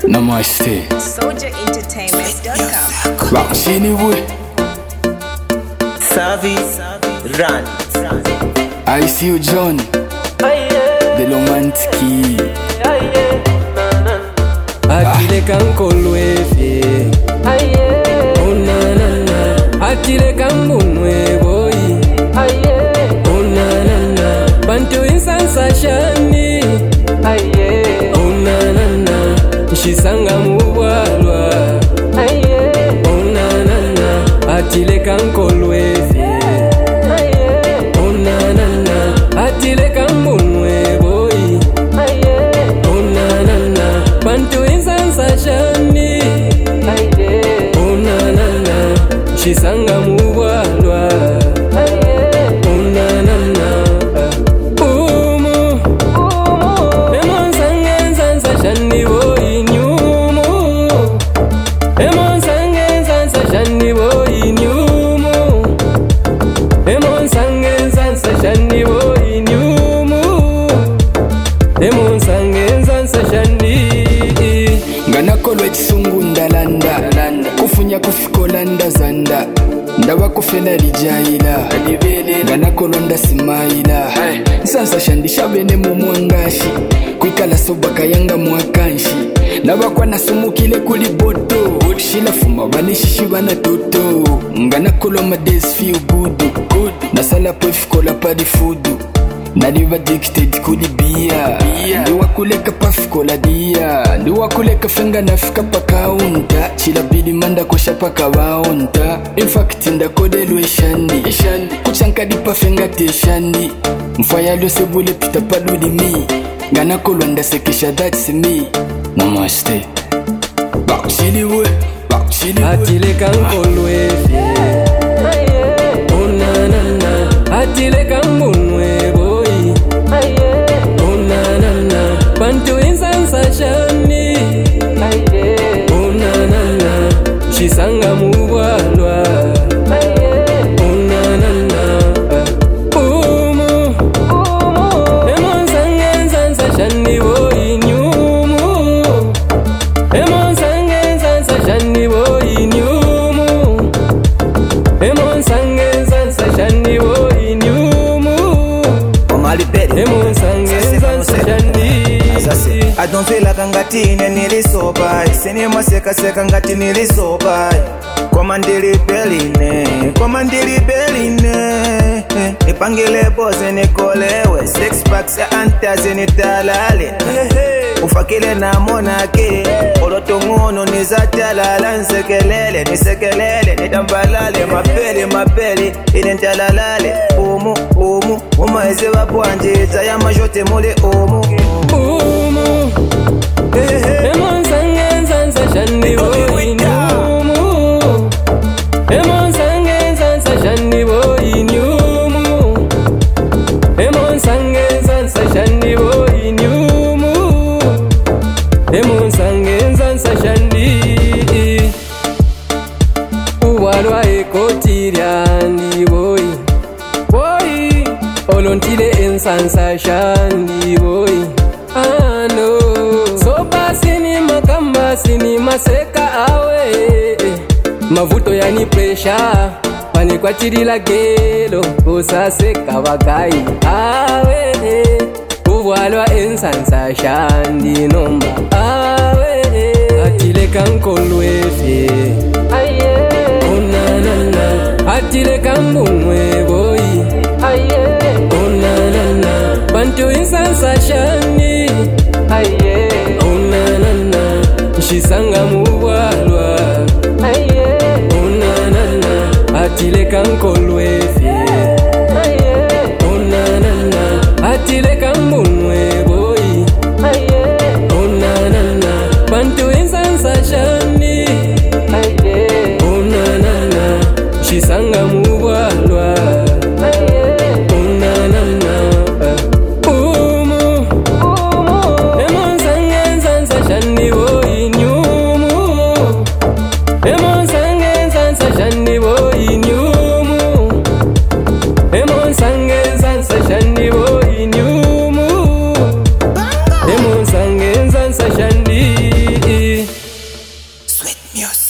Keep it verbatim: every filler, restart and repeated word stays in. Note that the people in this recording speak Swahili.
Namaste. Soldier Entertainment dot com. Bakshini we. Savi, run. I see you, John. The Lomantiki. Atile kankolwefe. Oh na na na. Atile kambunwe boy. Oh na na na. Bantu insansa shani. Oh na na na. Shisanga muwalwa. Oh na na na. Atile kankolwefe. Oh na na na. Atile kambunwe boy. Oh na na na. Bantu insansa shani. Oh na na na. Shisanga muwalwa. Oh na na na. Umu Emon sangen sansa shani boy nyumu. Emon sangen sansa shani boy nyumu. Emon sangen sansa shani boy nyumu. Emon sangen sansa shani. Nganakolwe chisungu ndalanda kufunya kufikolanda zanda ndaba kufena lijaila nganakolwa ndasimaila nsansa shandisha bene mumwangashi kwikala sobaka yanga mwakanshi nabakwa nasumukile kuli boto shilafuma banishishi bana toto nganakolwa my days feel good good nasala po ifikola padi food naliva addicted kuli bia ndiwakuleka pafikola dia ndiwakuleka fenga nafika pakaunta chilabidi manda kosha paka baunta infact ndakodelwe shandi kuchankadi pafenga te shandi mfaya lyose bule pita palulimi nganakolwa ndasekesha that's me. Namaste. Bakshiliwe bakshiliwe Atile kankolwefe. Oh na na na. Atile kambunwe boy. Oh na na na. Bantu insansa shani. Oh na na na. Shisanga muwalwa. Oh na na na. Umu Emon sangen sansa shani boy nyumu. Emon sangen sansa shani boy nyumu. Emon sangen sansa shani boy nyumu. Omali peri. Emon sangen sansa shani. I don't feel like ngatine nilisoba. Sini maseka seka ngati nilisoba. Kwa ndili beline, kwa ndili beline. Nipangile pose nikolewe. Six packs ya antazi nitalale. Ufakile na monake. Oloto ngono nizatalala. Nsekelele, nisekelele, nitambalale. Mapeli, mapeli, inentalalale. Umu, umu, uma eze wapuanje. Zaya majote mule umu. Umu Emon sangen sansa shani boy nyumu. Emon sangen sansa shani boy nyumu. Emon sangen sansa shani boy nyumu. Emon sangen sansa shani. Uwalwa ekotiryandi boy boy. Olontile ensansa shani boy. Ah no. So basi ni makamba sini maseka awe. Mavuto yani pressure. Pani kwa chirila gelo. Usaseka wakai awe. Uwalwa ensansa shandi nomba awe. Atile kankolwefe. Oh na na na. Atile kambunwe boy. Oh na na na. Bantu insansa shani. Oh na na na. Shisanga muwalwa. Oh na na na. Atile kankolwefe. Oh na na na. Atile kambunwe boy. Oh na na na. Bantu insansa shani. Oh na na na. Shisanga muwalwa. Oh na na na. Umu Emon sangen sansa shani boy nyumu. Emon sangen sansa shani boy nyumu. Music.